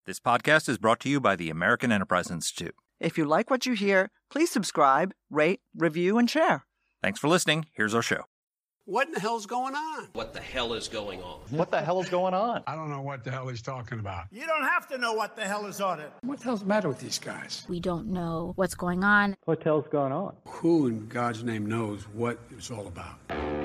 This podcast is brought to you by the American Enterprise Institute. If you like what you hear, please subscribe, rate, review, and share. Thanks for listening. Here's our show. What in the hell's going on? What the hell is going on? What the hell is going on? I don't know what the hell he's talking about. You don't have to know what the hell is on it. What the hell's the matter with these guys? We don't know what's going on. What the hell's going on? Who in God's name knows what it's all about?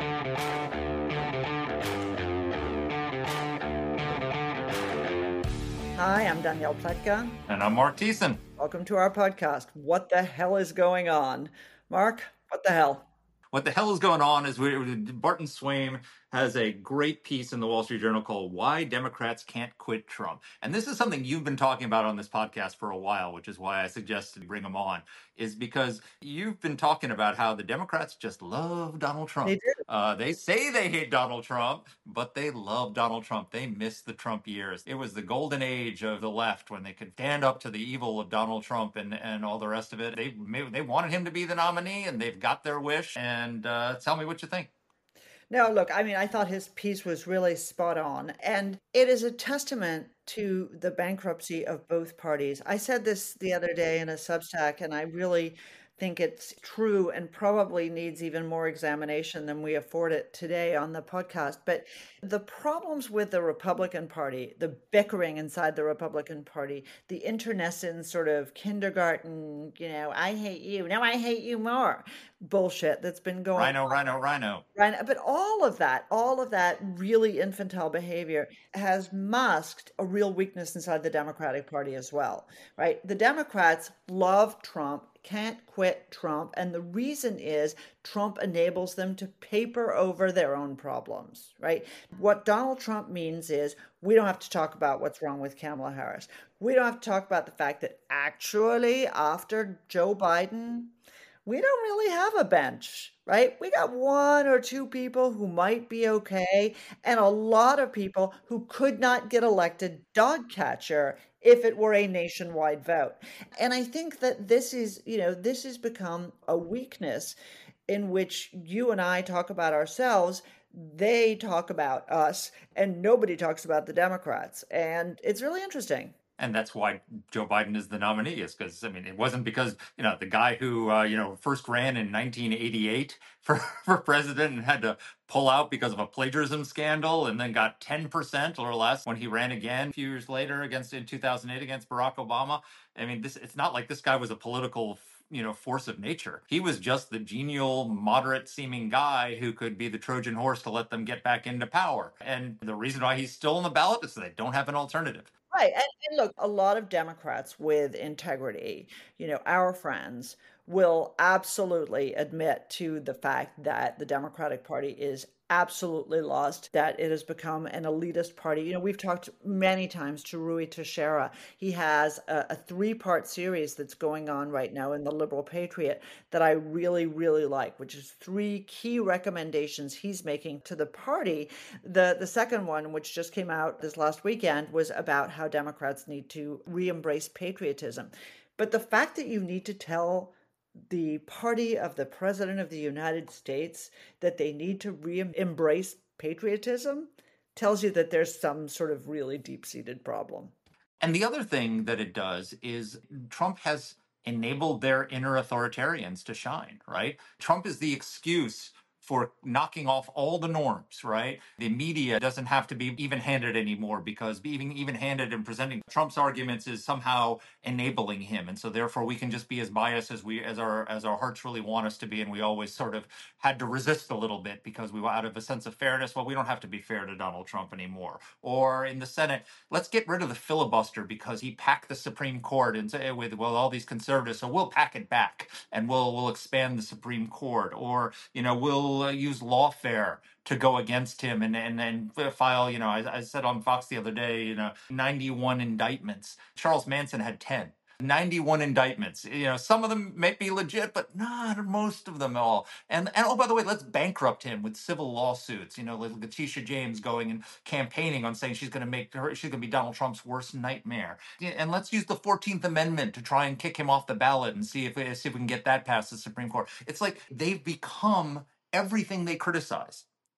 Hi, I'm Danielle Pletka. And I'm Mark Thiessen. Welcome to our podcast, What the Hell is Going On? Mark, what the hell? What the hell is going on is Barton Swaim has a great piece in the Wall Street Journal called Why Democrats Can't Quit Trump. And this is something you've been talking about on this podcast for a while, which is why I suggested bring him on, is because you've been talking about how the Democrats just love Donald Trump. They do. They say they hate Donald Trump, but they love Donald Trump. They miss the Trump years. It was the golden age of the left when they could stand up to the evil of Donald Trump and all the rest of it. They wanted him to be the nominee, and they've got their wish. And tell me what you think. No, look, I thought his piece was really spot on, and it is a testament to the bankruptcy of both parties. I said this the other day in a Substack, and I really think it's true and probably needs even more examination than we afford it today on the podcast. But the problems with the Republican Party, the bickering inside the Republican Party, the internecine sort of kindergarten, I hate you, now I hate you more bullshit that's been going Rhino. Right, but all of that really infantile behavior has masked a real weakness inside the Democratic Party as well, right? The Democrats love Trump, can't quit Trump, and the reason is Trump enables them to paper over their own problems, right? What Donald Trump means is we don't have to talk about what's wrong with Kamala Harris. We don't have to talk about the fact that actually after Joe Biden, we don't really have a bench, right? We got one or two people who might be okay, and a lot of people who could not get elected dog catcher if it were a nationwide vote. And I think that this has become a weakness in which you and I talk about ourselves. They talk about us, and nobody talks about the Democrats. And it's really interesting. And that's why Joe Biden is the nominee, is because, it wasn't because, the guy who, first ran in 1988 for president and had to pull out because of a plagiarism scandal and then got 10% or less when he ran again a few years later in 2008 against Barack Obama. It's not like this guy was a political force of nature. He was just the genial, moderate seeming guy who could be the Trojan horse to let them get back into power. And the reason why he's still on the ballot is they don't have an alternative. Right. And look, a lot of Democrats with integrity, our friends, will absolutely admit to the fact that the Democratic Party is absolutely lost, that it has become an elitist party. We've talked many times to Rui Teixeira. He has a three-part series that's going on right now in the Liberal Patriot that I really, really like, which is three key recommendations he's making to the party. The second one, which just came out this last weekend, was about how Democrats need to re-embrace patriotism. But the fact that you need to tell the party of the President of the United States that they need to embrace patriotism tells you that there's some sort of really deep-seated problem. And the other thing that it does is Trump has enabled their inner authoritarians to shine, right? Trump is the excuse for knocking off all the norms, right? The media doesn't have to be even-handed anymore because being even-handed and presenting Trump's arguments is somehow enabling him. And so therefore we can just be as biased as our hearts really want us to be. And we always sort of had to resist a little bit because we were out of a sense of fairness. Well, we don't have to be fair to Donald Trump anymore. Or in the Senate, let's get rid of the filibuster because he packed the Supreme Court and say with all these conservatives. So we'll pack it back and we'll expand the Supreme Court. Or, we'll use lawfare to go against him and file, I said on Fox the other day, 91 indictments. Charles Manson had 10. 91 indictments. Some of them may be legit, but not most of them all. And oh, by the way, let's bankrupt him with civil lawsuits. Like Letitia James going and campaigning on saying she's going to be Donald Trump's worst nightmare. And let's use the 14th Amendment to try and kick him off the ballot and see if we can get that past the Supreme Court. It's like they've become everything they criticize.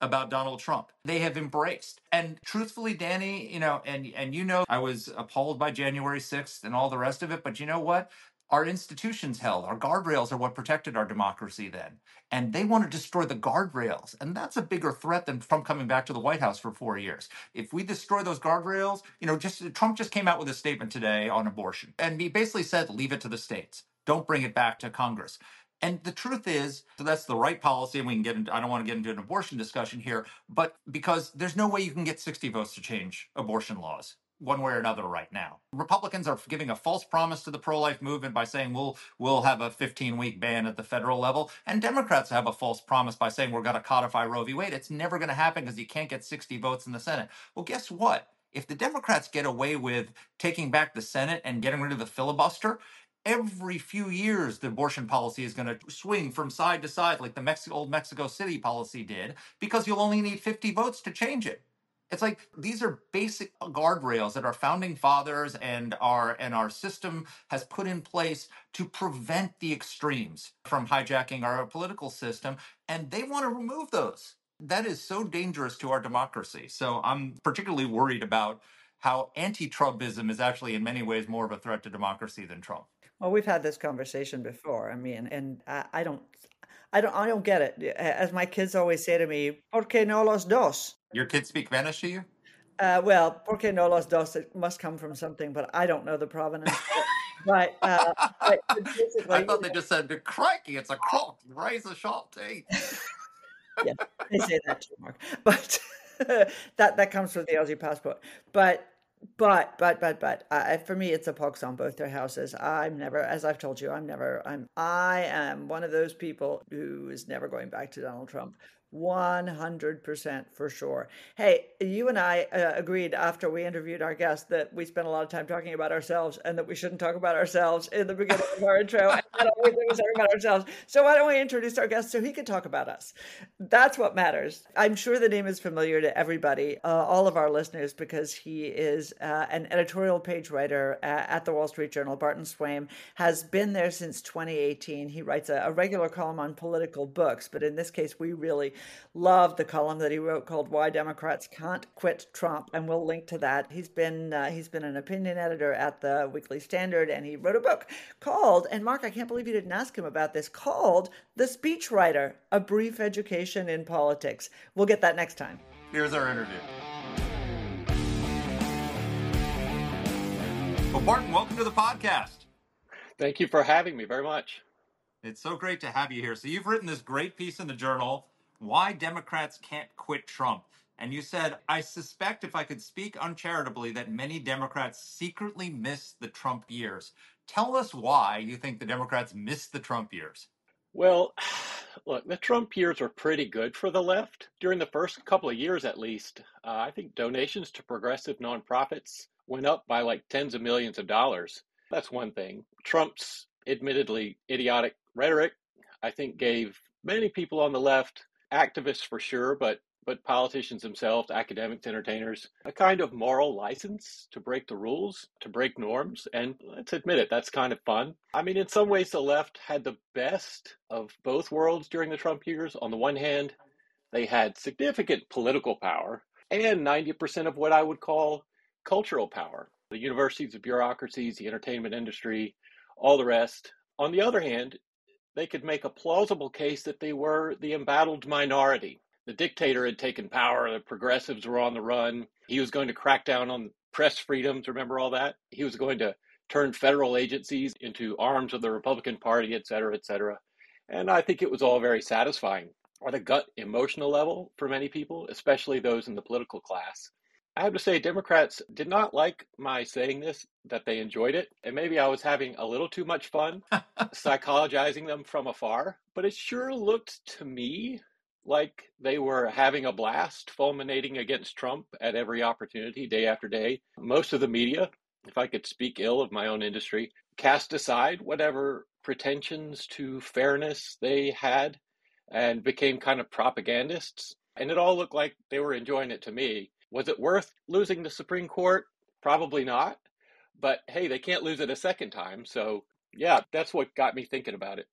about Donald Trump. They have embraced. And truthfully, Danny, I was appalled by January 6th and all the rest of it, but you know what? Our institutions held, our guardrails are what protected our democracy then. And they want to destroy the guardrails. And that's a bigger threat than Trump coming back to the White House for 4 years. If we destroy those guardrails, Trump just came out with a statement today on abortion. And he basically said, leave it to the states. Don't bring it back to Congress. And the truth is, so that's the right policy, and we can get into, I don't want to get into an abortion discussion here, but because there's no way you can get 60 votes to change abortion laws one way or another right now. Republicans are giving a false promise to the pro-life movement by saying we'll have a 15-week ban at the federal level, and Democrats have a false promise by saying we're going to codify Roe v. Wade. It's never going to happen because you can't get 60 votes in the Senate. Well, guess what? If the Democrats get away with taking back the Senate and getting rid of the filibuster, every few years the abortion policy is going to swing from side to side like the old Mexico City policy did, because you'll only need 50 votes to change it. It's like these are basic guardrails that our founding fathers and our system has put in place to prevent the extremes from hijacking our political system, and they want to remove those. That is so dangerous to our democracy. So I'm particularly worried about how anti-Trumpism is actually in many ways more of a threat to democracy than Trump. Well, we've had this conversation before. I mean, and I don't get it. As my kids always say to me, "¿Por qué no los dos?" Your kids speak Spanish to you? Well, "Por qué no los dos?" It must come from something, but I don't know the provenance. But basically, I thought they just said, "Crikey, it's a crock. Raise a sharp teeth." Yeah, they say that too, Mark. But that comes from the Aussie passport. But for me, it's a pox on both their houses. I'm never, as I've told you, I am one of those people who is never going back to Donald Trump. 100% for sure. Hey, you and I agreed after we interviewed our guest that we spent a lot of time talking about ourselves and that we shouldn't talk about ourselves in the beginning of our intro. And that always was talking about ourselves. So why don't we introduce our guest so he can talk about us? That's what matters. I'm sure the name is familiar to everybody, all of our listeners, because he is an editorial page writer at the Wall Street Journal. Barton Swaim has been there since 2018. He writes a regular column on political books, but in this case, we really loved the column that he wrote called "Why Democrats Can't Quit Trump," and we'll link to that. He's been an opinion editor at the Weekly Standard, and he wrote a book called, and Mark, I can't believe you didn't ask him about this, called "The Speechwriter: A Brief Education in Politics." We'll get that next time. Here's our interview. Well, Barton, welcome to the podcast. Thank you for having me very much. It's so great to have you here. So you've written this great piece in the Journal, "Why Democrats Can't Quit Trump." And you said, "I suspect, if I could speak uncharitably, that many Democrats secretly miss the Trump years." Tell us why you think the Democrats missed the Trump years. Well, look, the Trump years were pretty good for the left. During the first couple of years, at least, I think donations to progressive nonprofits went up by like tens of millions of dollars. That's one thing. Trump's admittedly idiotic rhetoric, I think, gave many people on the left, activists for sure, but politicians themselves, academics, entertainers, a kind of moral license to break the rules, to break norms. And let's admit it, that's kind of fun. I mean, in some ways, the left had the best of both worlds during the Trump years. On the one hand, they had significant political power and 90% of what I would call cultural power. The universities, the bureaucracies, the entertainment industry, all the rest. On the other hand, they could make a plausible case that they were the embattled minority. The dictator had taken power, the progressives were on the run. He was going to crack down on press freedoms, remember all that? He was going to turn federal agencies into arms of the Republican Party, et cetera, et cetera. And I think it was all very satisfying on a gut emotional level for many people, especially those in the political class. I have to say, Democrats did not like my saying this, that they enjoyed it. And maybe I was having a little too much fun psychologizing them from afar. But it sure looked to me like they were having a blast, fulminating against Trump at every opportunity, day after day. Most of the media, if I could speak ill of my own industry, cast aside whatever pretensions to fairness they had and became kind of propagandists. And it all looked like they were enjoying it to me. Was it worth losing the Supreme Court? Probably not. But hey, they can't lose it a second time. So yeah, that's what got me thinking about it.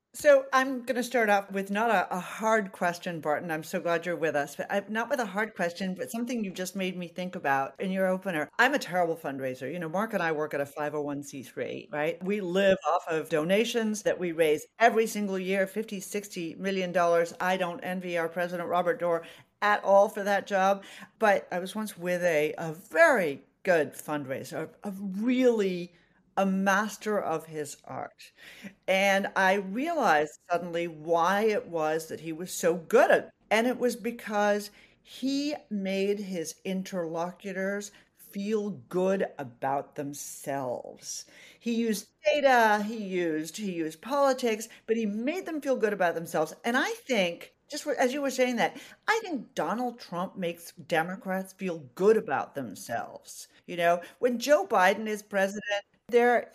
So I'm going to start off with not a hard question, Barton. I'm so glad you're with us, but not with a hard question, but something you just made me think about in your opener. I'm a terrible fundraiser. You know, Mark and I work at a 501c3, right? We live off of donations that we raise every single year, 50, 60 million dollars. I don't envy our president, Robert Doar, at all for that job. But I was once with a very good fundraiser, a really a master of his art. And I realized suddenly why it was that he was so good at it. And it was because he made his interlocutors feel good about themselves. He used data, he used politics, but he made them feel good about themselves. And I think just as you were saying that, I think Donald Trump makes Democrats feel good about themselves. You know, when Joe Biden is president, they're,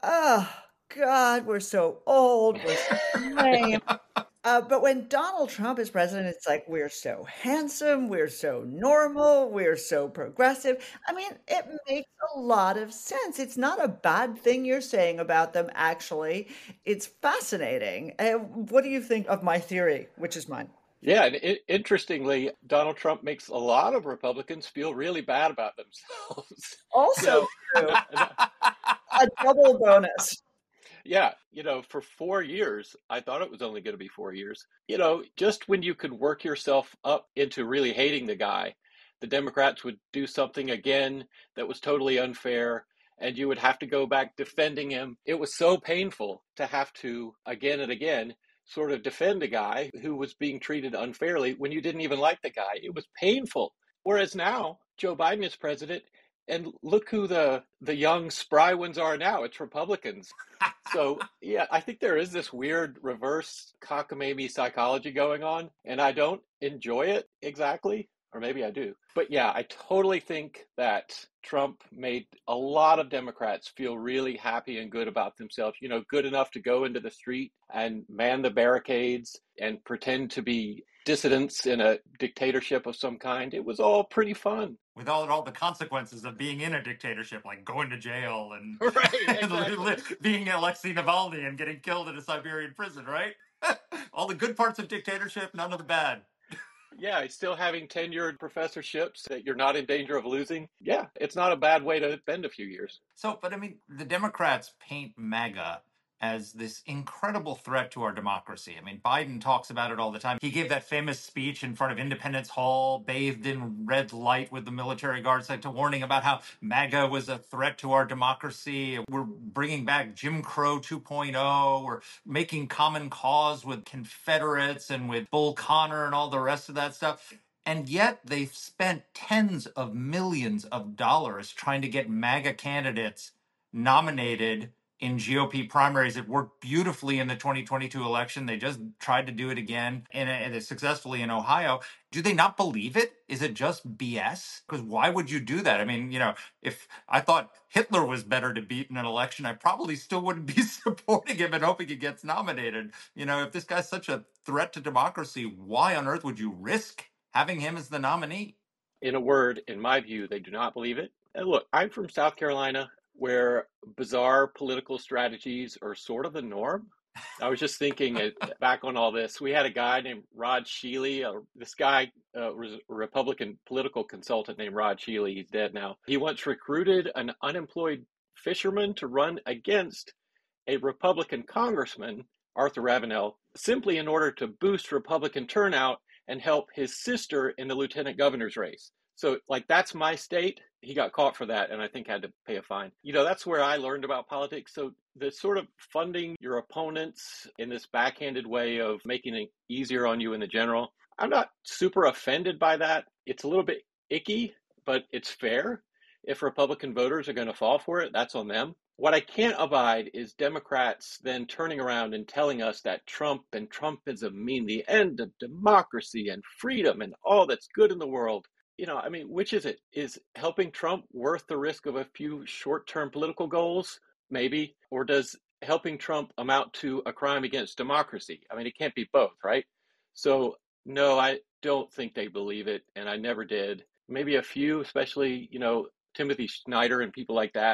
oh God, we're so old, we're so lame. But when Donald Trump is president, it's like we're so handsome, we're so normal, we're so progressive. I mean, it makes a lot of sense. It's not a bad thing you're saying about them, actually. It's fascinating. What do you think of my theory, which is mine? Yeah, and interestingly, Donald Trump makes a lot of Republicans feel really bad about themselves. Also true. And A double bonus. yeah, for 4 years, I thought it was only going to be 4 years. Just when you could work yourself up into really hating the guy, the Democrats would do something again that was totally unfair, and you would have to go back defending him. It was so painful to have to, again and again, sort of defend a guy who was being treated unfairly when you didn't even like the guy. It was painful. Whereas now, Joe Biden is president, and look who the young spry ones are now. It's Republicans. So yeah, I think there is this weird reverse cockamamie psychology going on, and I don't enjoy it exactly, or maybe I do. But yeah, I totally think that Trump made a lot of Democrats feel really happy and good about themselves, good enough to go into the street and man the barricades and pretend to be dissidents in a dictatorship of some kind. It was all pretty fun. With all the consequences of being in a dictatorship, like going to jail and, Right, and exactly. being Alexei Navalny and getting killed in a Siberian prison, right? All the good parts of dictatorship, none of the bad. Yeah, still having tenured professorships that you're not in danger of losing. Yeah, it's not a bad way to spend a few years. So, but I mean, the Democrats paint MAGA as this incredible threat to our democracy. I mean, Biden talks about it all the time. He gave that famous speech in front of Independence Hall, bathed in red light with the military guards, like to warning about how MAGA was a threat to our democracy. We're bringing back Jim Crow 2.0. We're making common cause with Confederates and with Bull Connor and all the rest of that stuff. And yet they've spent tens of millions of dollars trying to get MAGA candidates nominated in GOP primaries. It worked beautifully in the 2022 election. They just tried to do it again and successfully in Ohio. Do they not believe it? Is it just BS? Because why would you do that? I mean, if I thought Hitler was better to beat in an election, I probably still wouldn't be supporting him and hoping he gets nominated. If this guy's such a threat to democracy, why on earth would you risk having him as the nominee? In a word, in my view, they do not believe it. And look, I'm from South Carolina, where bizarre political strategies are sort of the norm. I was just thinking back on all this. We had a guy named Rod Shealy. This guy was a Republican political consultant named Rod Shealy. He's dead now. He once recruited an unemployed fisherman to run against a Republican congressman, Arthur Ravenel, simply in order to boost Republican turnout and help his sister in the lieutenant governor's race. So, that's my state. He got caught for that and I think had to pay a fine. That's where I learned about politics. So, the sort of funding your opponents in this backhanded way of making it easier on you in the general, I'm not super offended by that. It's a little bit icky, but it's fair. If Republican voters are going to fall for it, that's on them. What I can't abide is Democrats then turning around and telling us that Trump and Trumpism mean the end of democracy and freedom and all that's good in the world. Which is it? Is helping Trump worth the risk of a few short-term political goals? Maybe. Or does helping Trump amount to a crime against democracy? It can't be both, right? So, no, I don't think they believe it, and I never did. Maybe a few, especially, Timothy Snyder and people like that,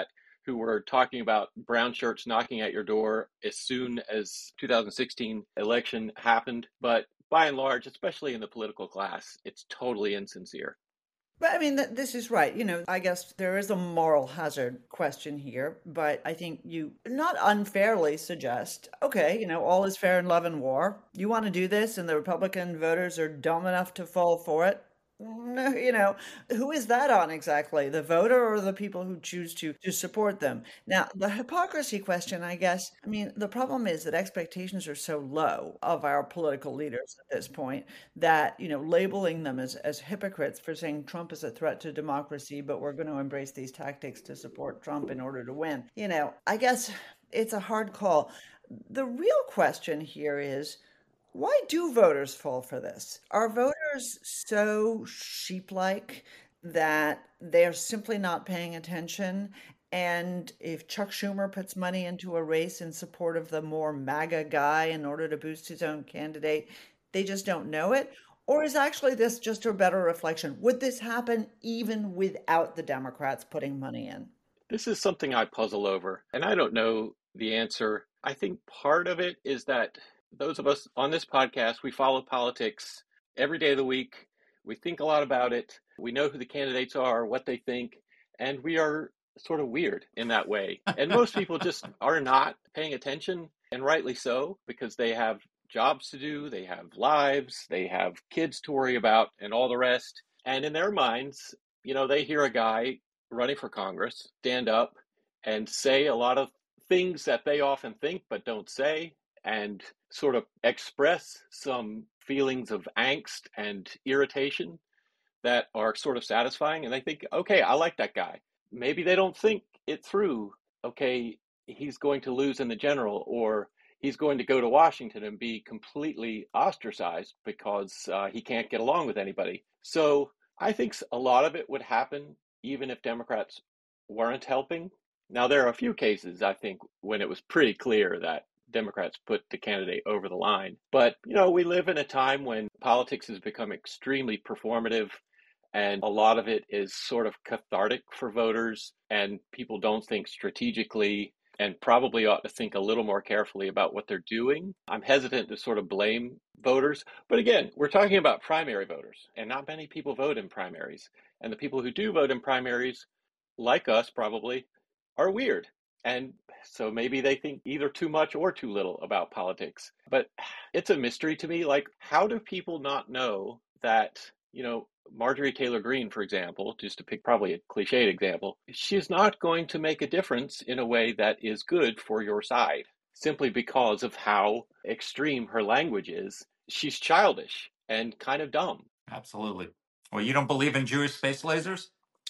who were talking about brown shirts knocking at your door as soon as 2016 election happened. But by and large, especially in the political class, it's totally insincere. But I mean, this is right. I guess there is a moral hazard question here, but I think you not unfairly suggest, okay, all is fair in love and war. You want to do this, and the Republican voters are dumb enough to fall for it. No, who is that on exactly? The voter or the people who choose to support them? Now, the hypocrisy question, I guess, I mean, the problem is that expectations are so low of our political leaders at this point that, labeling them as hypocrites for saying Trump is a threat to democracy, but we're going to embrace these tactics to support Trump in order to win. I guess it's a hard call. The real question here is, why do voters fall for this? Are voters so sheep-like that they're simply not paying attention? And if Chuck Schumer puts money into a race in support of the more MAGA guy in order to boost his own candidate, they just don't know it? Or is actually this just a better reflection? Would this happen even without the Democrats putting money in? This is something I puzzle over, and I don't know the answer. I think part of it is that those of us on this podcast, we follow politics every day of the week. We think a lot about it. We know who the candidates are, what they think, and we are sort of weird in that way. And most people just are not paying attention, and rightly so, because they have jobs to do, they have lives, they have kids to worry about, and all the rest. And in their minds, they hear a guy running for Congress stand up and say a lot of things that they often think but don't say, and sort of express some feelings of angst and irritation that are sort of satisfying. And they think, okay, I like that guy. Maybe they don't think it through. Okay, he's going to lose in the general, or he's going to go to Washington and be completely ostracized because he can't get along with anybody. So I think a lot of it would happen even if Democrats weren't helping. Now, there are a few cases, I think, when it was pretty clear that Democrats put the candidate over the line. But, we live in a time when politics has become extremely performative, and a lot of it is sort of cathartic for voters, and people don't think strategically and probably ought to think a little more carefully about what they're doing. I'm hesitant to sort of blame voters. But again, we're talking about primary voters, and not many people vote in primaries. And the people who do vote in primaries, like us probably, are weird. And so maybe they think either too much or too little about politics. But it's a mystery to me. Like, how do people not know that, Marjorie Taylor Greene, for example, just to pick probably a cliched example, she's not going to make a difference in a way that is good for your side simply because of how extreme her language is. She's childish and kind of dumb. Absolutely. Well, you don't believe in Jewish space lasers?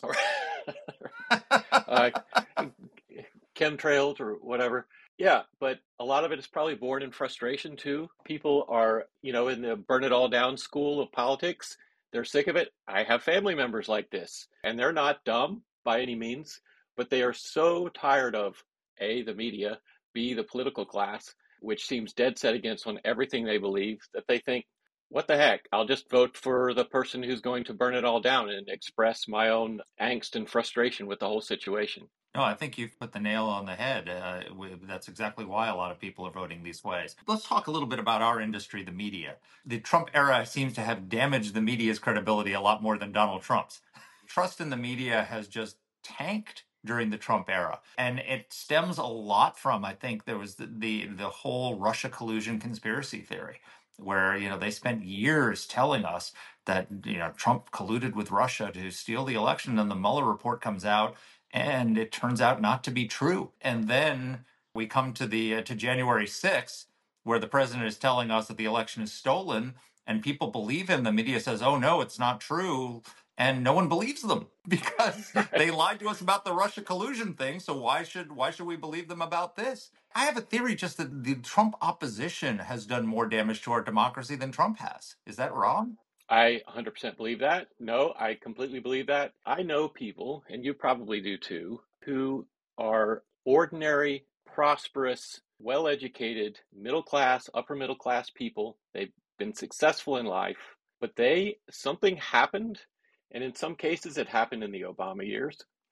Chemtrails or whatever. Yeah, but a lot of it is probably born in frustration too. People are, in the burn it all down school of politics. They're sick of it. I have family members like this, and they're not dumb by any means, but they are so tired of A, the media, B, the political class, which seems dead set against on everything they believe, that they think, what the heck? I'll just vote for the person who's going to burn it all down and express my own angst and frustration with the whole situation. No, I think you've put the nail on the head. That's exactly why a lot of people are voting these ways. Let's talk a little bit about our industry, the media. The Trump era seems to have damaged the media's credibility a lot more than Donald Trump's. Trust in the media has just tanked during the Trump era. And it stems a lot from, I think, there was the whole Russia collusion conspiracy theory, where, they spent years telling us that, Trump colluded with Russia to steal the election. And the Mueller report comes out, and it turns out not to be true. And then we come to to January 6th, where the president is telling us that the election is stolen, and people believe him. The media says, oh, no, it's not true. And no one believes them because they lied to us about the Russia collusion thing. So why should we believe them about this? I have a theory just that the Trump opposition has done more damage to our democracy than Trump has. Is that wrong? I 100% believe that. No, I completely believe that. I know people, and you probably do too, who are ordinary, prosperous, well-educated, middle class, upper middle class people. They've been successful in life, but something happened. And in some cases, it happened in the Obama years.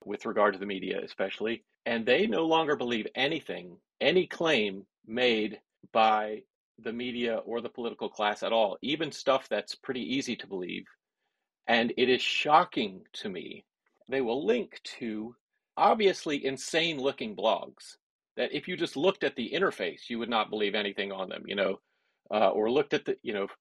with regard to the media, especially. And they no longer believe anything, any claim made by the media or the political class at all, even stuff that's pretty easy to believe. And it is shocking to me. They will link to obviously insane looking blogs that if you just looked at the interface, you would not believe anything on them, or looked at the,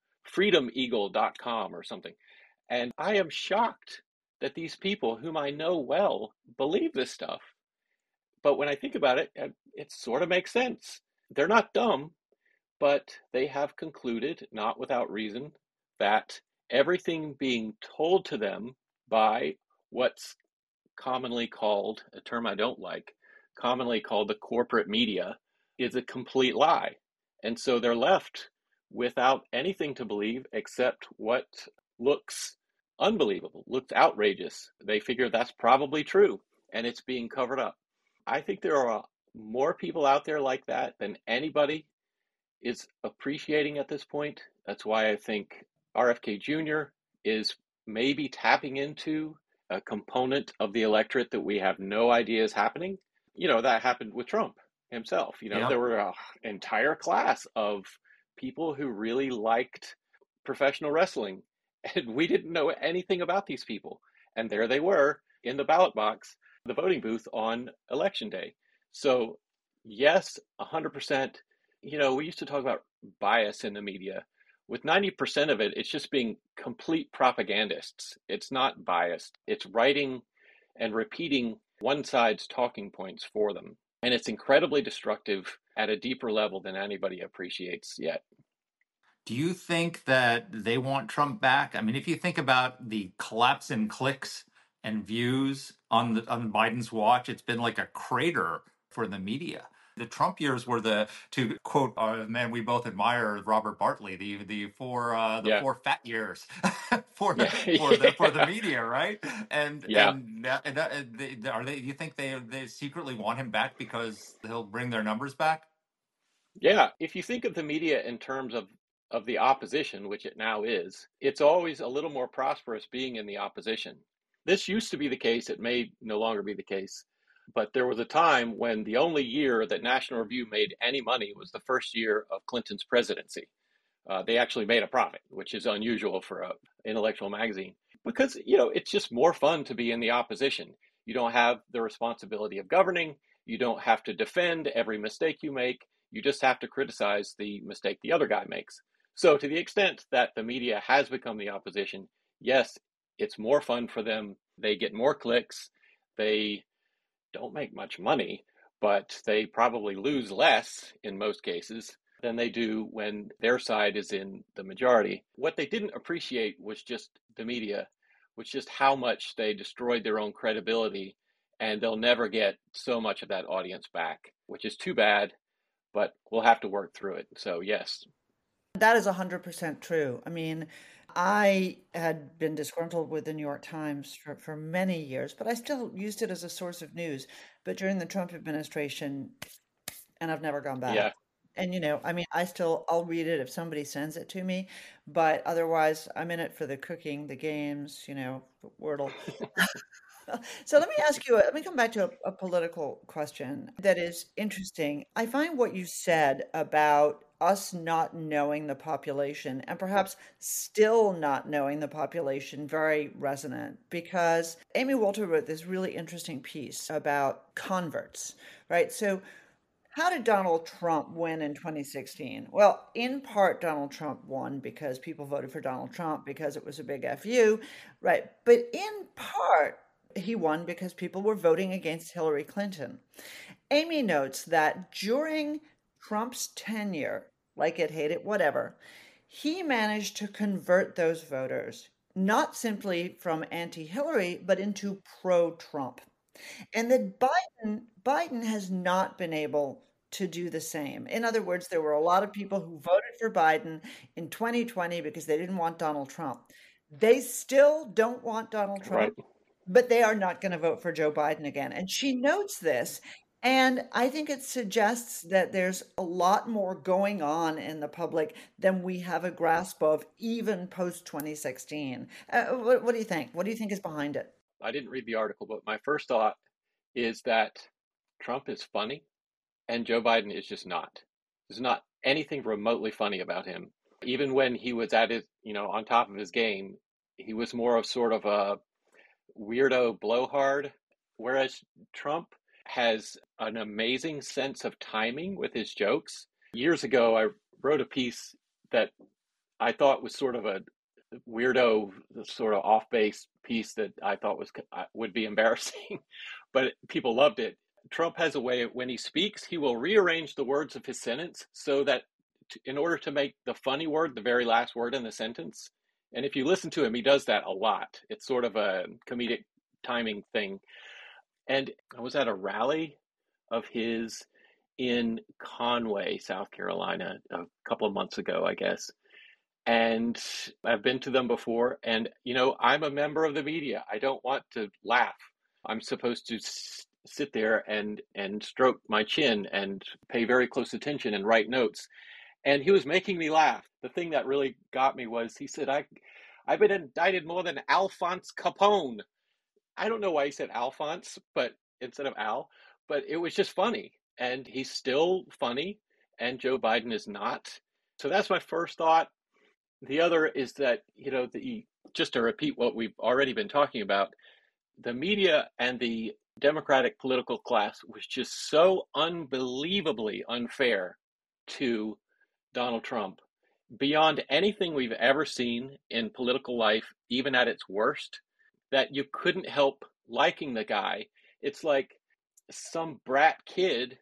freedomeagle.com or something. And I am shocked that these people whom I know well believe this stuff. But when I think about it, it sort of makes sense. They're not dumb, but they have concluded, not without reason, that everything being told to them by what's commonly called, a term I don't like, commonly called the corporate media, is a complete lie. And so they're left without anything to believe except what looks unbelievable, looks outrageous. They figure that's probably true, and it's being covered up. I think there are more people out there like that than anybody is appreciating at this point. That's why I think RFK Jr. is maybe tapping into a component of the electorate that we have no idea is happening. That happened with Trump himself. There were an entire class of people who really liked professional wrestling, and we didn't know anything about these people. And there they were in the ballot box, the voting booth on election day. So yes, 100%. We used to talk about bias in the media. With 90% of it, it's just being complete propagandists. It's not biased. It's writing and repeating one side's talking points for them. And it's incredibly destructive at a deeper level than anybody appreciates yet. Do you think that they want Trump back? I mean, if you think about the collapse in clicks and views on Biden's watch, it's been like a crater for the media. The Trump years were to quote a man we both admire, Robert Bartley, the four fat years for the media, right? And are they? Do you think they secretly want him back because he'll bring their numbers back? Yeah, if you think of the media in terms of the opposition, which it now is, it's always a little more prosperous being in the opposition. This used to be the case. It may no longer be the case. But there was a time when the only year that National Review made any money was the first year of Clinton's presidency. They actually made a profit, which is unusual for an intellectual magazine. Because, it's just more fun to be in the opposition. You don't have the responsibility of governing. You don't have to defend every mistake you make. You just have to criticize the mistake the other guy makes. So to the extent that the media has become the opposition, yes, it's more fun for them. They get more clicks. They don't make much money, but they probably lose less in most cases than they do when their side is in the majority. What they didn't appreciate was just the media, was just how much they destroyed their own credibility, and they'll never get so much of that audience back, which is too bad, but we'll have to work through it. So yes. That is 100% true. I mean, I had been disgruntled with the New York Times for many years, but I still used it as a source of news. But during the Trump administration, and I've never gone back. Yeah. And, I'll read it if somebody sends it to me, but otherwise I'm in it for the cooking, the games, Wordle. So let me come back to a political question that is interesting. I find what you said about us not knowing the population and perhaps still not knowing the population very resonant, because Amy Walter wrote this really interesting piece about converts, right? So how did Donald Trump win in 2016? Well, in part, Donald Trump won because people voted for Donald Trump because it was a big FU, right? But in part, he won because people were voting against Hillary Clinton. Amy notes that during Trump's tenure, like it, hate it, whatever, he managed to convert those voters, not simply from anti-Hillary, but into pro-Trump. And that Biden has not been able to do the same. In other words, there were a lot of people who voted for Biden in 2020 because they didn't want Donald Trump. They still don't want Donald Trump. Right. But they are not going to vote for Joe Biden again. And she notes this. And I think it suggests that there's a lot more going on in the public than we have a grasp of, even post 2016. What do you think? What do you think is behind it? I didn't read the article, but my first thought is that Trump is funny and Joe Biden is just not. There's not anything remotely funny about him. Even when he was at his, on top of his game, he was more of sort of a weirdo blowhard, whereas Trump has an amazing sense of timing with his jokes. Years ago, I wrote a piece that I thought was sort of a weirdo, sort of off-base piece that I thought would be embarrassing, but people loved it. Trump has a way of, when he speaks, he will rearrange the words of his sentence so that in order to make the funny word the very last word in the sentence. And if you listen to him, he does that a lot. It's sort of a comedic timing thing. And I was at a rally of his in Conway, South Carolina, a couple of months ago, I guess. And I've been to them before. And, I'm a member of the media. I don't want to laugh. I'm supposed to sit there and stroke my chin and pay very close attention and write notes. And he was making me laugh. The thing that really got me was he said, I've been indicted more than Alphonse Capone. I don't know why he said Alphonse, but instead of Al, but it was just funny. And he's still funny, and Joe Biden is not. So that's my first thought. The other is that, just to repeat what we've already been talking about, the media and the Democratic political class was just so unbelievably unfair to Donald Trump, beyond anything we've ever seen in political life, even at its worst, that you couldn't help liking the guy. It's like some brat kid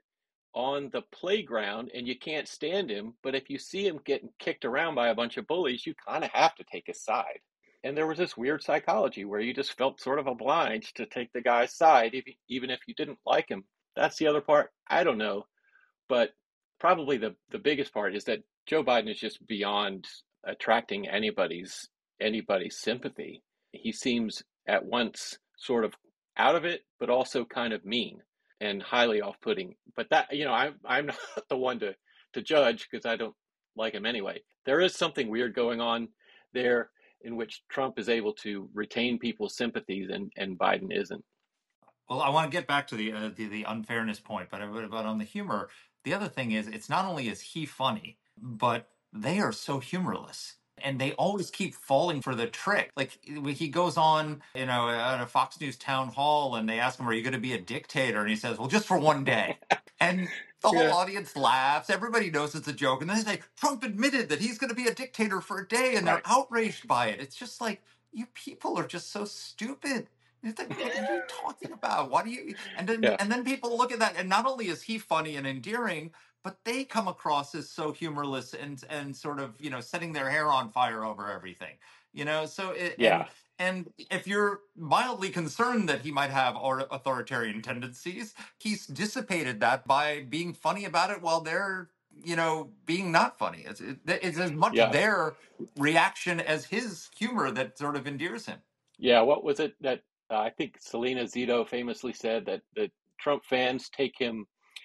on the playground and you can't stand him, but if you see him getting kicked around by a bunch of bullies, you kind of have to take his side. And there was this weird psychology where you just felt sort of obliged to take the guy's side, even if you didn't like him. That's the other part. I don't know. But probably the biggest part is that Joe Biden is just beyond attracting anybody's sympathy. He seems at once sort of out of it, but also kind of mean and highly off-putting. But that, I'm not the one to judge because I don't like him anyway. There is something weird going on there in which Trump is able to retain people's sympathies and Biden isn't. Well, I want to get back to the unfairness point, but on the humor, the other thing is it's not only is he funny, but they are so humorless. And they always keep falling for the trick. Like he goes on, at a Fox News town hall, and they ask him, "Are you going to be a dictator?" And he says, "Well, just for one day." And the whole audience laughs. Everybody knows it's a joke. And then they say, Trump admitted that he's going to be a dictator for a day, and they're outraged by it. It's just like, you people are just so stupid. What are you talking about? Why do you? And then people look at that, and not only is he funny and endearing, but they come across as so humorless and sort of setting their hair on fire over everything. So and if you're mildly concerned that he might have authoritarian tendencies, he's dissipated that by being funny about it while they're being not funny. It's as much their reaction as his humor that sort of endears him. Yeah, what was it that I think Selena Zito famously said that Trump fans take him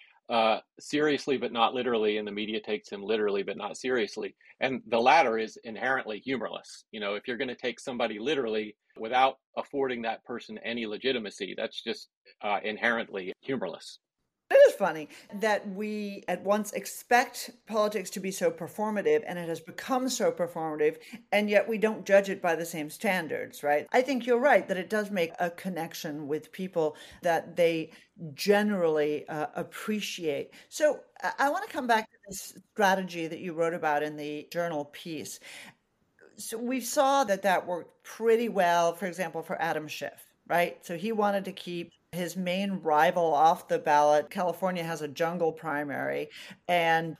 seriously but not literally, and the media takes him literally but not seriously. And the latter is inherently humorless. If you're going to take somebody literally without affording that person any legitimacy, that's just inherently humorless. It is funny that we at once expect politics to be so performative, and it has become so performative, and yet we don't judge it by the same standards, right? I think you're right that it does make a connection with people that they generally appreciate. So I want to come back to this strategy that you wrote about in the journal piece. So we saw that worked pretty well, for example, for Adam Schiff, right? So he wanted to keep his main rival off the ballot. California has a jungle primary, and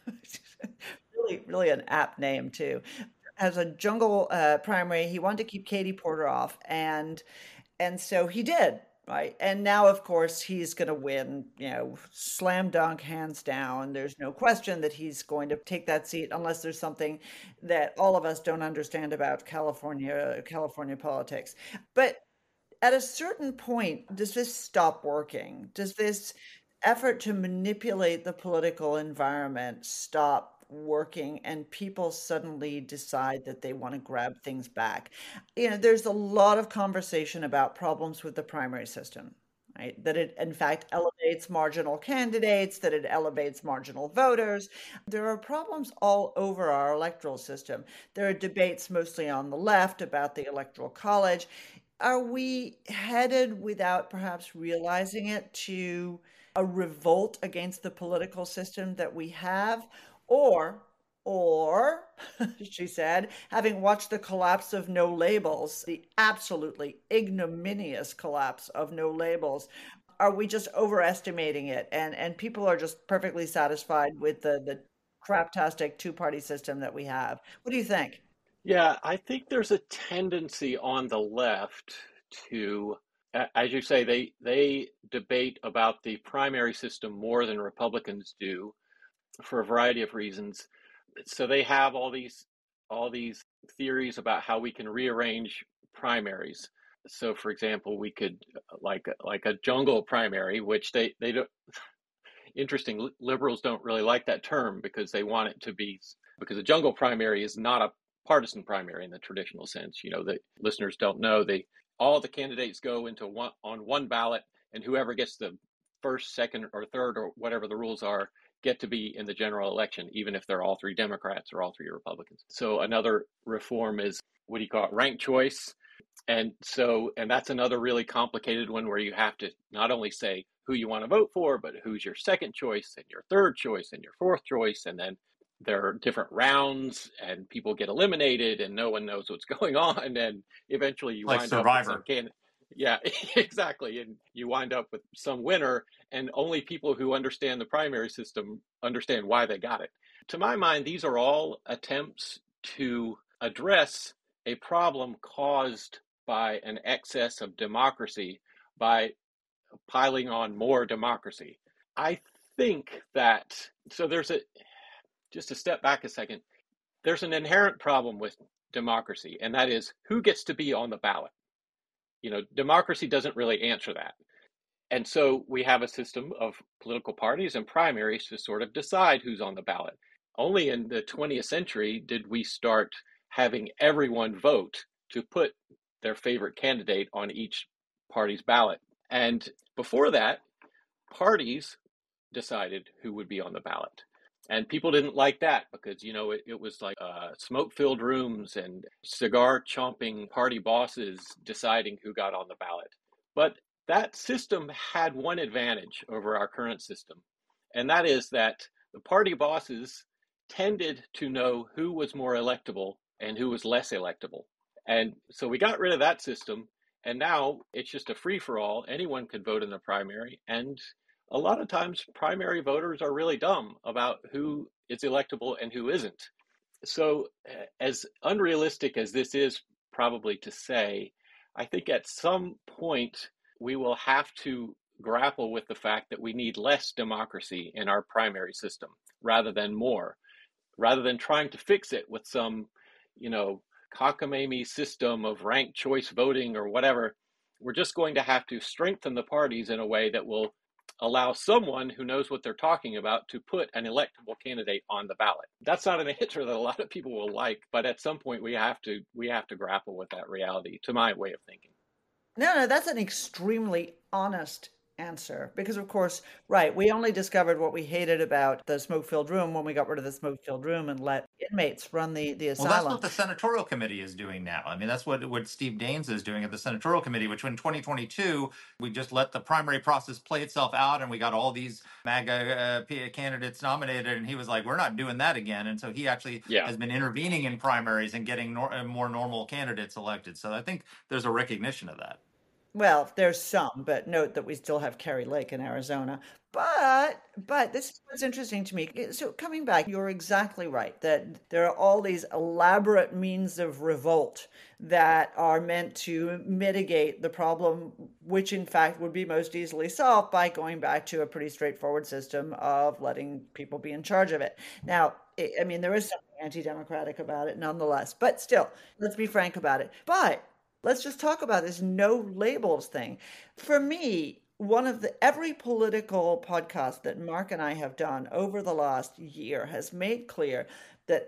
really an apt name too. As a jungle primary, he wanted to keep Katie Porter off, and so he did, right? And now, of course, he's going to win, slam dunk, hands down. There's no question that he's going to take that seat unless there's something that all of us don't understand about California politics. But at a certain point, does this stop working? Does this effort to manipulate the political environment stop working and people suddenly decide that they want to grab things back. There's a lot of conversation about problems with the primary system, right? That it, in fact, elevates marginal candidates, that it elevates marginal voters. There are problems all over our electoral system. There are debates mostly on the left about the Electoral College. Are we headed, without perhaps realizing it, to a revolt against the political system that we have? Or, she said, having watched the collapse of no labels, the absolutely ignominious collapse of no labels, are we just overestimating it? And people are just perfectly satisfied with the craptastic two-party system that we have. What do you think? Yeah, I think there's a tendency on the left to, as you say, they debate about the primary system more than Republicans do for a variety of reasons. So they have all these theories about how we can rearrange primaries. So, for example, we could like a jungle primary, which they don't. Interesting, liberals don't really like that term because they want it to be, because a jungle primary is not a partisan primary in the traditional sense. The listeners don't know, all the candidates go into one ballot, and whoever gets the first, second, or third, or whatever the rules are, get to be in the general election, even if they're all three Democrats or all three Republicans. So another reform is, what do you call it, ranked choice. And that's another really complicated one where you have to not only say who you want to vote for, but who's your second choice and your third choice and your fourth choice. And then there are different rounds and people get eliminated and no one knows what's going on. And eventually you Like wind Survivor. up with some candidate. Yeah, exactly. And you wind up with some winner, and only people who understand the primary system understand why they got it. To my mind, these are all attempts to address a problem caused by an excess of democracy by piling on more democracy. I think that, so just to step back a second, there's an inherent problem with democracy, and that is who gets to be on the ballot. Democracy doesn't really answer that. And so we have a system of political parties and primaries to sort of decide who's on the ballot. Only in the 20th century did we start having everyone vote to put their favorite candidate on each party's ballot. And before that, parties decided who would be on the ballot. And people didn't like that because, it was like smoke-filled rooms and cigar-chomping party bosses deciding who got on the ballot. But that system had one advantage over our current system, and that is that the party bosses tended to know who was more electable and who was less electable. And so we got rid of that system, and now it's just a free-for-all. Anyone could vote in the primary, and a lot of times primary voters are really dumb about who is electable and who isn't. So as unrealistic as this is probably to say, I think at some point we will have to grapple with the fact that we need less democracy in our primary system rather than more, rather than trying to fix it with some, cockamamie system of ranked choice voting or whatever. We're just going to have to strengthen the parties in a way that will allow someone who knows what they're talking about to put an electable candidate on the ballot. That's not an answer that a lot of people will like, but at some point we have to grapple with that reality, to my way of thinking. No, that's an extremely honest answer because, of course, right, we only discovered what we hated about the smoke-filled room when we got rid of the smoke-filled room and let inmates run the Well, asylum. that's what the senatorial committee is doing now. I mean, that's what Steve Daines is doing at the senatorial committee, which in 2022, we just let the primary process play itself out and we got all these MAGA candidates nominated. And he was like, we're not doing that again. And so he actually has been intervening in primaries and getting more normal candidates elected. So I think there's a recognition of that. Well, there's some, but note that we still have Kerry Lake in Arizona. But this is what's interesting to me. So coming back, you're exactly right that there are all these elaborate means of revolt that are meant to mitigate the problem, which in fact would be most easily solved by going back to a pretty straightforward system of letting people be in charge of it. Now, I mean, there is something anti-democratic about it nonetheless, but still, let's be frank about it. But let's just talk about this no labels thing. For me, every political podcast that Mark and I have done over the last year has made clear that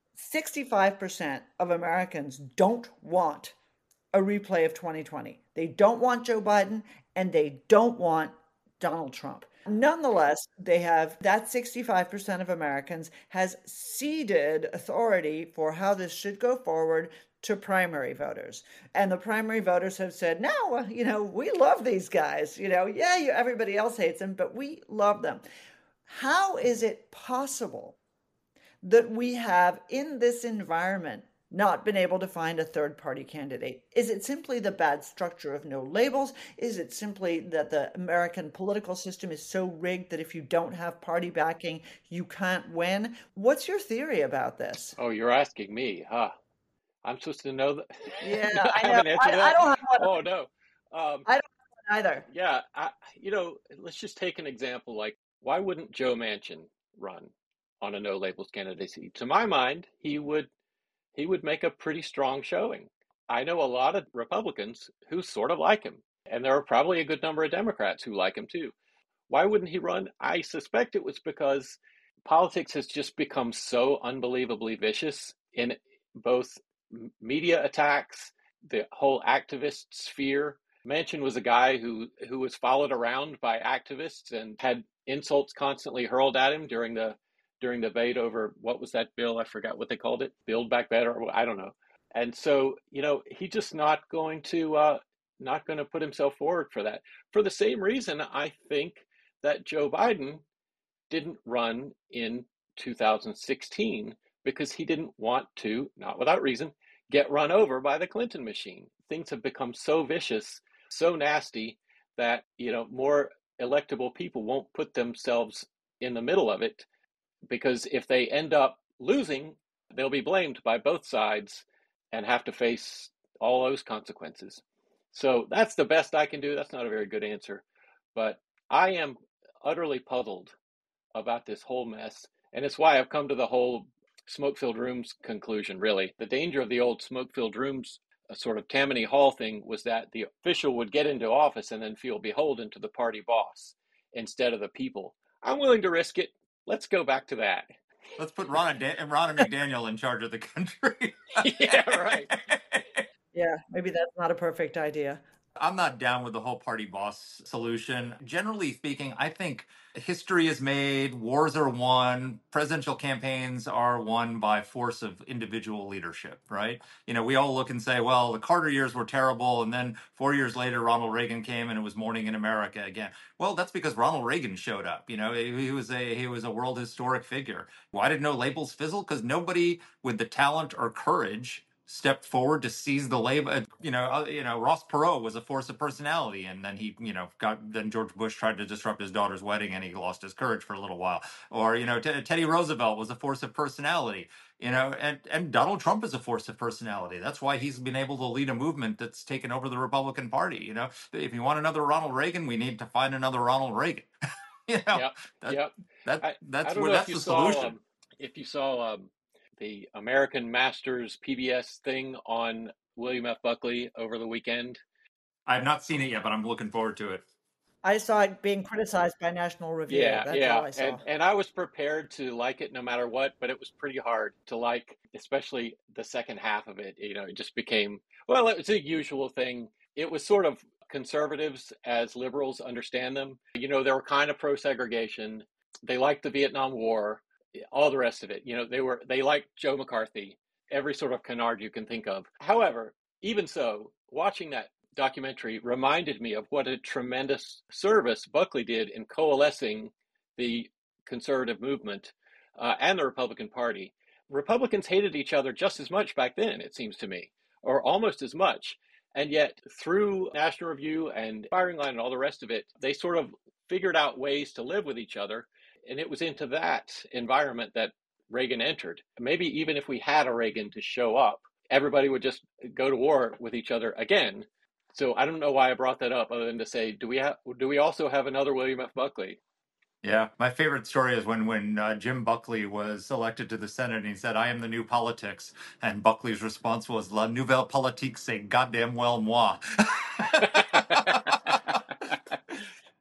65% of Americans don't want a replay of 2020. They don't want Joe Biden and they don't want Donald Trump. Nonetheless, they have that 65% of Americans has ceded authority for how this should go forward to primary voters. And the primary voters have said, no, we love these guys. Everybody else hates them, but we love them. How is it possible that we have in this environment not been able to find a third-party candidate? Is it simply the bad structure of no labels? Is it simply that the American political system is so rigged that if you don't have party backing, you can't win? What's your theory about this? Oh, you're asking me, huh? I'm supposed to know that? Yeah, I I know. haven't answered that. I don't have one. Oh, no. I don't have one either. Yeah, let's just take an example. Like, why wouldn't Joe Manchin run on a no labels candidacy? To my mind, he would make a pretty strong showing. I know a lot of Republicans who sort of like him, and there are probably a good number of Democrats who like him too. Why wouldn't he run? I suspect it was because politics has just become so unbelievably vicious in both media attacks, the whole activist sphere. Manchin was a guy who was followed around by activists and had insults constantly hurled at him during the debate over, what was that bill? I forgot what they called it. Build Back Better. I don't know. And so, he's just not going to put himself forward for that. For the same reason, I think that Joe Biden didn't run in 2016 because he didn't want to, not without reason, get run over by the Clinton machine. Things have become so vicious, so nasty that, more electable people won't put themselves in the middle of it, because if they end up losing, they'll be blamed by both sides and have to face all those consequences. So that's the best I can do. That's not a very good answer, but I am utterly puzzled about this whole mess. And it's why I've come to the whole smoke-filled rooms conclusion, really. The danger of the old smoke-filled rooms sort of Tammany Hall thing was that the official would get into office and then feel beholden to the party boss instead of the people. I'm willing to risk it. Let's go back to that. Let's put Ronna McDaniel in charge of the country. Yeah, right. Yeah, maybe that's not a perfect idea. I'm not down with the whole party boss solution. Generally speaking, I think history is made, wars are won, presidential campaigns are won by force of individual leadership, right? We all look and say, well, the Carter years were terrible, and then 4 years later, Ronald Reagan came and it was morning in America again. Well, that's because Ronald Reagan showed up. He was a world historic figure. Why did no labels fizzle? Because nobody with the talent or courage stepped forward to seize the label. Ross Perot was a force of personality, and then then George Bush tried to disrupt his daughter's wedding, and he lost his courage for a little while. Or Teddy Roosevelt was a force of personality. And Donald Trump is a force of personality. That's why he's been able to lead a movement that's taken over the Republican Party. If you want another Ronald Reagan, we need to find another Ronald Reagan. That's the solution. If you saw the American Masters PBS thing on William F. Buckley over the weekend. I have not seen it yet, but I'm looking forward to it. I saw it being criticized by National Review. That's all I saw. And I was prepared to like it no matter what, but it was pretty hard to like, especially the second half of it. It just became, well, it was a usual thing. It was sort of conservatives as liberals understand them. They were kind of pro-segregation. They liked the Vietnam War. All the rest of it, they liked Joe McCarthy, every sort of canard you can think of. However, even so, watching that documentary reminded me of what a tremendous service Buckley did in coalescing the conservative movement and the Republican Party. Republicans hated each other just as much back then, it seems to me, or almost as much. And yet, through National Review and Firing Line and all the rest of it, they sort of figured out ways to live with each other. And it was into that environment that Reagan entered. Maybe even if we had a Reagan to show up, everybody would just go to war with each other again. So I don't know why I brought that up, other than to say, do we also have another William F. Buckley? Yeah, my favorite story is when Jim Buckley was elected to the Senate and he said, "I am the new politics," and Buckley's response was, "La nouvelle politique, c'est goddamn well moi."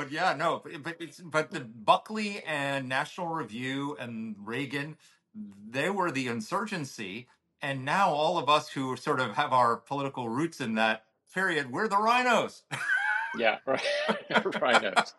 but yeah, no, but the Buckley and National Review and Reagan, they were the insurgency, and now all of us who sort of have our political roots in that period, we're the rhinos. Yeah, right. Rhinos.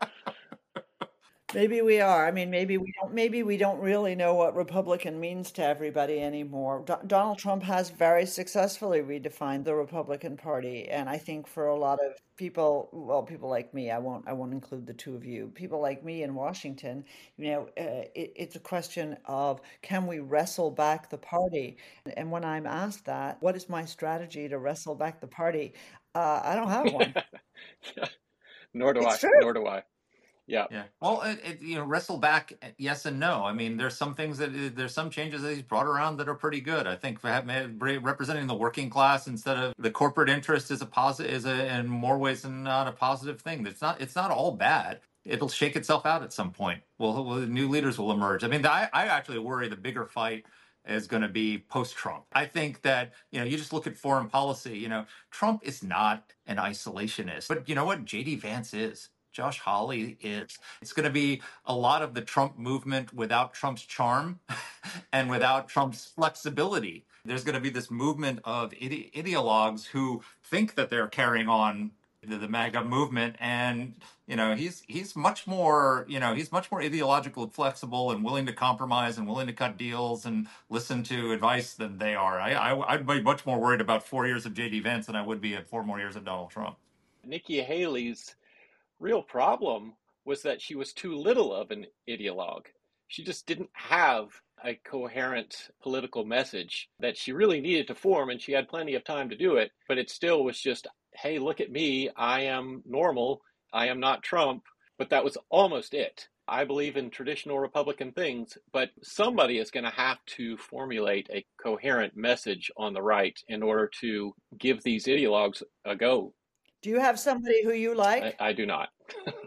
Maybe we are. I mean, maybe we don't really know what Republican means to everybody anymore. Donald Trump has very successfully redefined the Republican Party, and I think for a lot of people, well, people like me, I won't include the two of you. People like me in Washington, it's a question of can we wrestle back the party? And when I'm asked that, what is my strategy to wrestle back the party? I don't have one. Yeah, nor do It's I. true. Nor do I. Yeah. Yeah. Well, wrestle back, yes and no. I mean, there's some things there's some changes that he's brought around that are pretty good. I think representing the working class instead of the corporate interest is a positive, in more ways than not a positive thing. It's not all bad. It'll shake itself out at some point. New leaders will emerge. I mean, I actually worry the bigger fight is going to be post-Trump. I think that, you just look at foreign policy, Trump is not an isolationist, but you know what? JD Vance is. Josh Hawley is. It's going to be a lot of the Trump movement without Trump's charm and without Trump's flexibility. There's going to be this movement of ideologues who think that they're carrying on the MAGA movement, and he's much more ideologically flexible and willing to compromise and willing to cut deals and listen to advice than they are. I'd be much more worried about 4 years of JD Vance than I would be at 4 more years of Donald Trump. Nikki Haley's real problem was that she was too little of an ideologue. She just didn't have a coherent political message that she really needed to form, and she had plenty of time to do it, but it still was just, hey, look at me, I am normal, I am not Trump, but that was almost it. I believe in traditional Republican things, but somebody is going to have to formulate a coherent message on the right in order to give these ideologues a go. Do you have somebody who you like? I do not.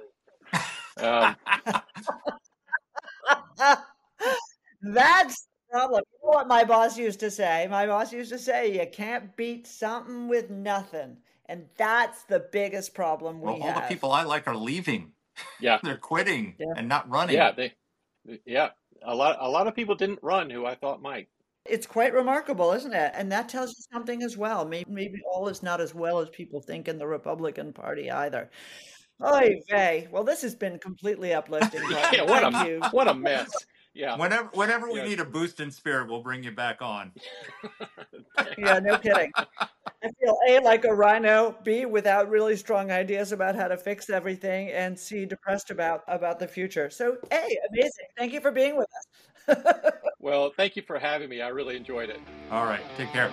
That's the problem. You know what my boss used to say? My boss used to say, you can't beat something with nothing. And that's the biggest problem we have. All the people I like are leaving. Yeah. They're quitting and not running. Yeah, a lot of people didn't run who I thought might. It's quite remarkable, isn't it? And that tells you something as well. Maybe all is not as well as people think in the Republican Party either. Oy vey. Well, this has been completely uplifting. Yeah, what a mess. Yeah. Whenever we need a boost in spirit, we'll bring you back on. Yeah, no kidding. I feel A, like a rhino, B, without really strong ideas about how to fix everything, and C, depressed about the future. So, A, amazing. Thank you for being with us. Well, thank you for having me. I really enjoyed it. All right. Take care.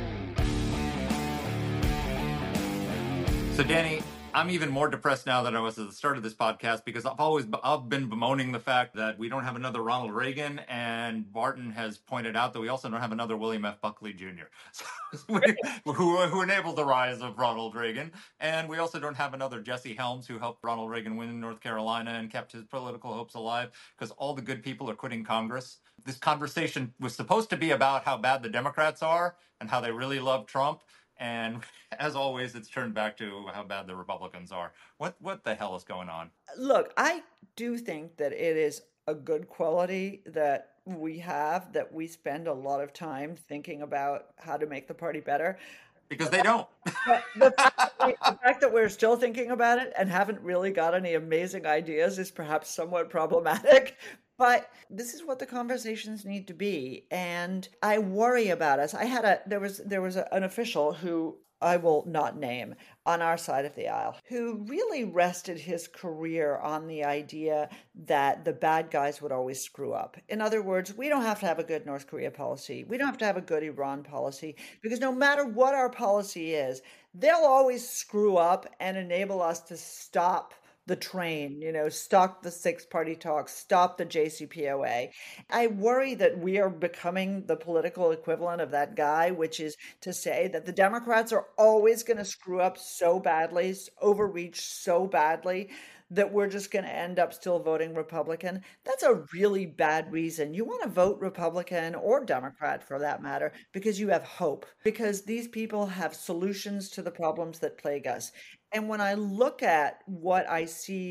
So, Danny, I'm even more depressed now than I was at the start of this podcast because I've been bemoaning the fact that we don't have another Ronald Reagan, and Barton has pointed out that we also don't have another William F. Buckley Jr. who enabled the rise of Ronald Reagan, and we also don't have another Jesse Helms who helped Ronald Reagan win in North Carolina and kept his political hopes alive because all the good people are quitting Congress. This conversation was supposed to be about how bad the Democrats are and how they really love Trump. And as always, it's turned back to how bad the Republicans are. What the hell is going on? Look, I do think that it is a good quality that we have, that we spend a lot of time thinking about how to make the party better. Because they don't. But the fact that we're still thinking about it and haven't really got any amazing ideas is perhaps somewhat problematic. But this is what the conversations need to be. And I worry about us. There was an official who I will not name on our side of the aisle who really rested his career on the idea that the bad guys would always screw up. In other words, we don't have to have a good North Korea policy. We don't have to have a good Iran policy because no matter what our policy is, they'll always screw up and enable us to stop the train, stop the six-party talks, stop the JCPOA. I worry that we are becoming the political equivalent of that guy, which is to say that the Democrats are always going to screw up so badly, overreach so badly, that we're just going to end up still voting Republican. That's a really bad reason. You want to vote Republican or Democrat for that matter because you have hope, because these people have solutions to the problems that plague us. And when I look at what I see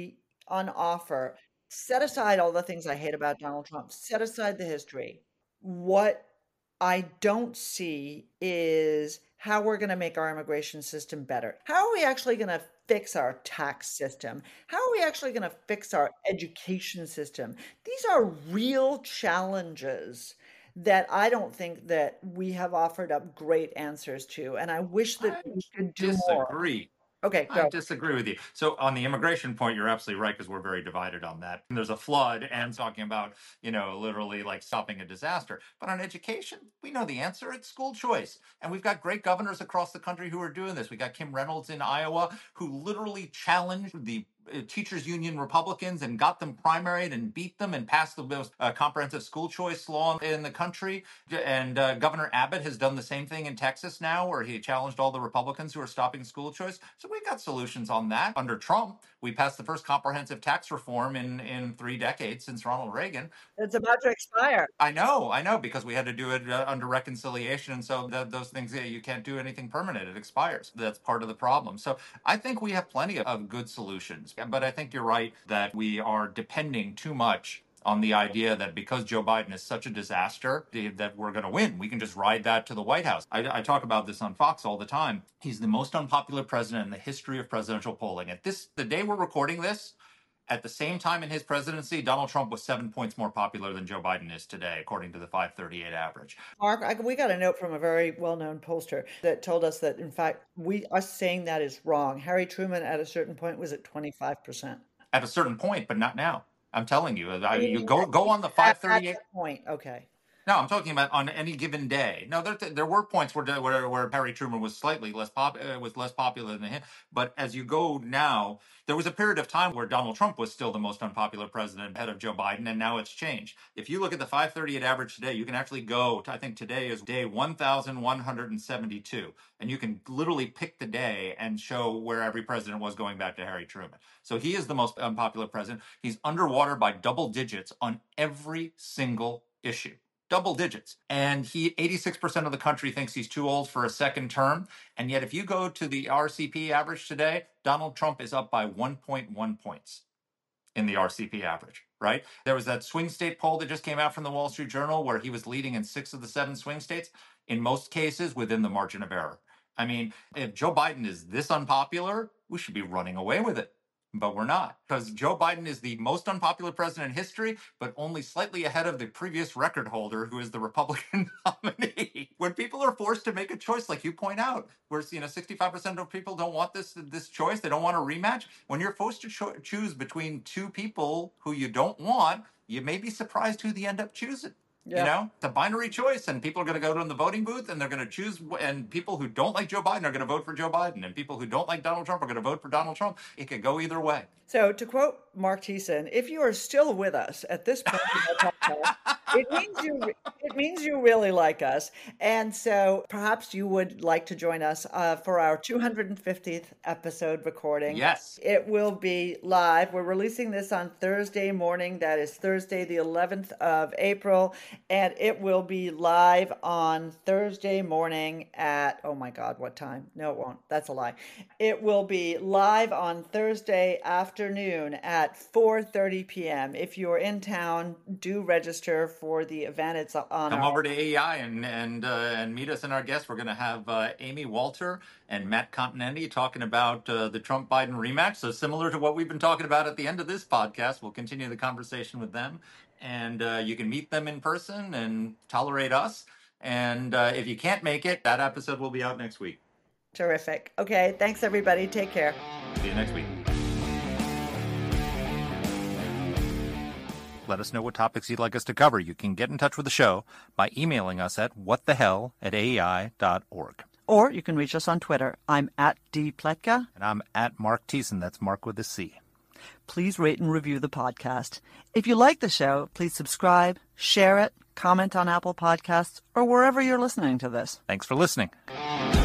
on offer, set aside all the things I hate about Donald Trump, set aside the history. What I don't see is how we're going to make our immigration system better. How are we actually going to fix our tax system? How are we actually going to fix our education system? These are real challenges that I don't think that we have offered up great answers to. And I wish that we could do more. Disagree. Okay, I go. disagree with you. So on the immigration point, you're absolutely right because we're very divided on that. And there's a flood and talking about, literally like stopping a disaster. But on education, we know the answer. It's school choice. And we've got great governors across the country who are doing this. We got Kim Reynolds in Iowa who literally challenged the teachers union Republicans and got them primaried and beat them and passed the most comprehensive school choice law in the country. And Governor Abbott has done the same thing in Texas now, where he challenged all the Republicans who are stopping school choice. So we've got solutions on that. Under Trump, we passed the first comprehensive tax reform in 3 decades since Ronald Reagan. It's about to expire. I know, because we had to do it under reconciliation. And so those things, you can't do anything permanent. It expires. That's part of the problem. So I think we have plenty of good solutions. But I think you're right that we are depending too much on the idea that because Joe Biden is such a disaster, that we're going to win. We can just ride that to the White House. I talk about this on Fox all the time. He's the most unpopular president in the history of presidential polling. The day we're recording this, at the same time in his presidency, Donald Trump was 7 points more popular than Joe Biden is today, according to the 538 average. Mark, we got a note from a very well-known pollster that told us that, in fact, us saying that is wrong. Harry Truman at a certain point was at 25%. At a certain point, but not now. I'm telling you, you go on the 538 at that point. Okay. No, I'm talking about on any given day. No, there were points where Harry Truman was slightly less popular than him. But as you go now, there was a period of time where Donald Trump was still the most unpopular president ahead of Joe Biden, and now it's changed. If you look at the 538 average today, you can actually go to, I think today is day 1,172, and you can literally pick the day and show where every president was going back to Harry Truman. So he is the most unpopular president. He's underwater by double digits on every single issue. Double digits. And 86% of the country thinks he's too old for a second term. And yet, if you go to the RCP average today, Donald Trump is up by 1.1 points in the RCP average, right? There was that swing state poll that just came out from the Wall Street Journal where he was leading in 6 of the 7 swing states, in most cases within the margin of error. I mean, if Joe Biden is this unpopular, we should be running away with it. But we're not, because Joe Biden is the most unpopular president in history, but only slightly ahead of the previous record holder, who is the Republican nominee. When people are forced to make a choice, like you point out, where 65% of people don't want this choice, they don't want a rematch. When you're forced to choose between 2 people who you don't want, you may be surprised who they end up choosing. Yeah. It's a binary choice, and people are going to go to the voting booth and they're going to choose, and people who don't like Joe Biden are going to vote for Joe Biden, and people who don't like Donald Trump are going to vote for Donald Trump. It could go either way. So to quote Mark Thiessen, if you are still with us at this point in our podcast, it means you really like us. And so perhaps you would like to join us for our 250th episode recording. Yes. It will be live. We're releasing this on Thursday morning. That is Thursday, the 11th of April. And it will be live on Thursday morning at, oh my God, what time? No, it won't. That's a lie. It will be live on Thursday afternoon at 4:30 p.m. If you're in town, do register for the event. It's on. Come over to AEI and meet us and our guests. We're going to have Amy Walter and Matt Continetti talking about the Trump-Biden rematch. So similar to what we've been talking about at the end of this podcast, we'll continue the conversation with them. And you can meet them in person and tolerate us. And if you can't make it, that episode will be out next week. Terrific. Okay. Thanks, everybody. Take care. See you next week. Let us know what topics you'd like us to cover. You can get in touch with the show by emailing us at whatthehell@aei.org. Or you can reach us on Twitter. I'm at @dpletka. And I'm at Mark Thiessen. That's Mark with a C. Please rate and review the podcast. If you like the show, please subscribe, share it, comment on Apple Podcasts, or wherever you're listening to this. Thanks for listening.